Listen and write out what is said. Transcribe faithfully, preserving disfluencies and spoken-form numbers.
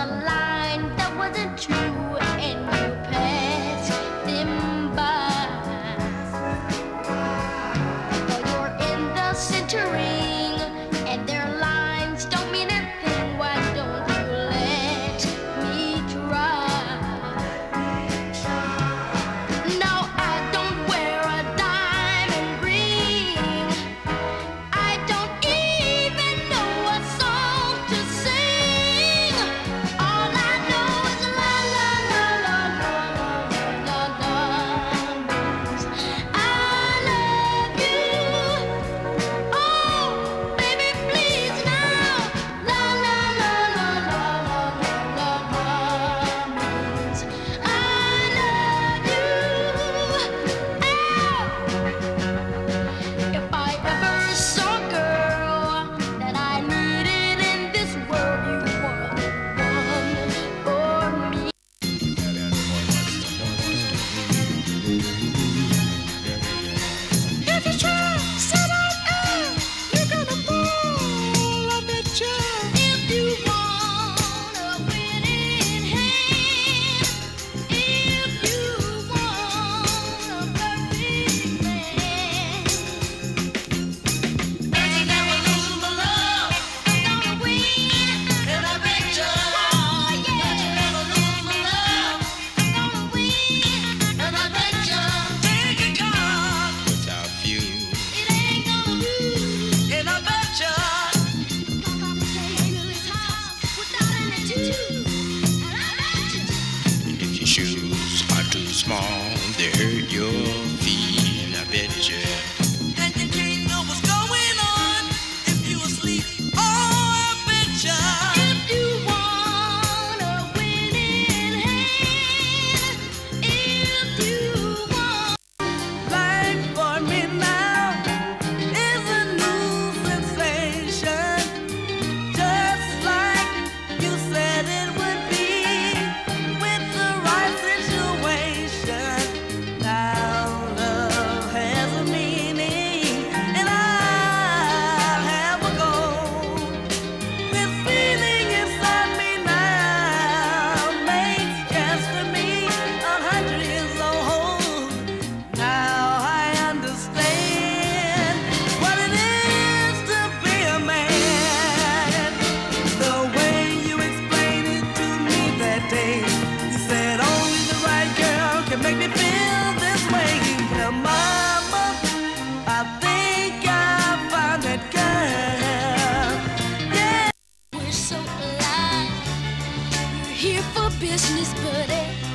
a line that wasn't true, and you passed them by. Well, you're in the center ring, and their lines don't mean a thing. Why don't you let me try? No, I don't wear a diamond ring. I don't even know a song to sing. All I know is la la la la la la la la means I love you. Oh, baby, please now. La la la la la la la la means I love you. Oh. If I ever saw a girl that I needed in this world, you were the one for me. If you try, set on air, you're gonna fall, I bet ya. If you want a winning hand, if you want a perfect man, and you never lose my love, I'm gonna win, and I bet ya. Oh yeah, you never lose my love, I'm gonna win, and I bet ya. Take a card without you, it ain't gonna do, and I bet ya. Walk off the table is hard without any attitude, and I bet ya. If your shoes are too small, they hurt your feet. I bet you. And you can't know what's going on if you asleep. Oh, I bet ya. If you want a winning hand, if you want. Life for me now is a new sensation, just like you said it would be, with the right situation. Now love has a meaning, and I have a goal. This feeling inside me now makes just me a hundred years old. Now I understand what it is to be a man. The way you explained it to me that day, you said only the right girl can make me feel this way. Well, mama, I think I found that girl. Yeah. We're so alive. We're here for business, buddy.